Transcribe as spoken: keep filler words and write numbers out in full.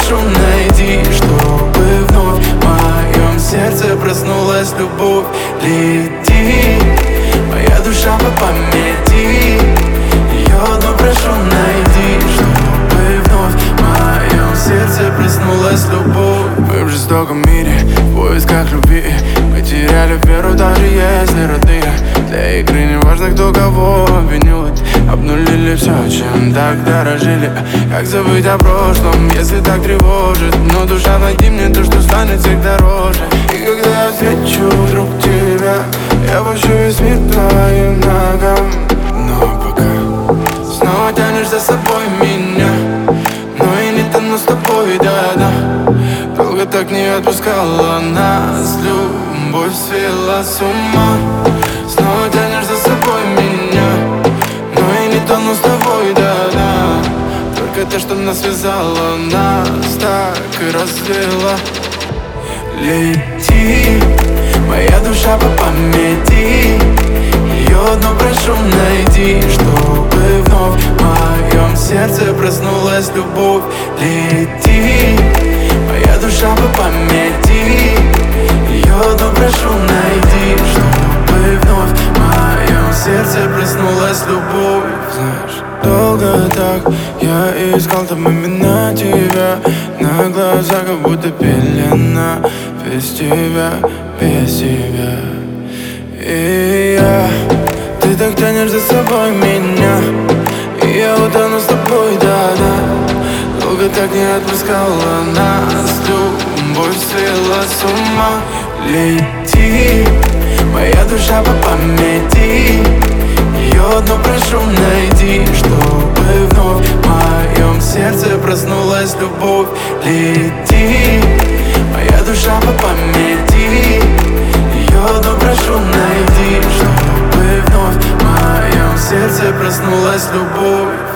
прошу, найди, чтобы вновь в моем сердце проснулась любовь. Лети, моя душа по памяти, ее одну прошу, найди, чтобы вновь в моем сердце проснулась любовь. Мы в жестоком мире, в поисках любви, мы теряли веру, даже если родные. Для игры не важно, кто кого обвинил, обнулили все, чем так дорожили. Как забыть о прошлом, если так тревожит? Но душа, найди мне то, что станет всех дороже. И когда я встречу вдруг тебя, я пущу весь мир твоим ногам. Но пока снова тянешь за собой меня, но и не тону с тобой, да-да. Долго так не отпускала нас любовь, свела с ума. Снова тянешь за собой меня, но и не тону с тобой, да-да. Только то, что нас связало, нас так и развела. Лети, моя душа по памяти, ее одну прошу, найди, чтобы вновь в моем сердце проснулась любовь. Лети, моя душа по памяти, ее одну прошу, найди, чтобы вновь в моем сердце проснулась любовь. Знаешь, долго так я искал там именно тебя, на глазах как будто пелена. Без тебя, без тебя. И я, ты так тянешь за собой меня, и я утону с тобой, да-да. Долго так не отпускала нас любовь, свела с ума. Лети, моя душа по памяти, ее одну прошу, найди, чтобы вновь в моем сердце проснулась любовь. Лети, моя душа по памяти, ее одну прошу, найди, чтобы вновь в моем сердце проснулась любовь.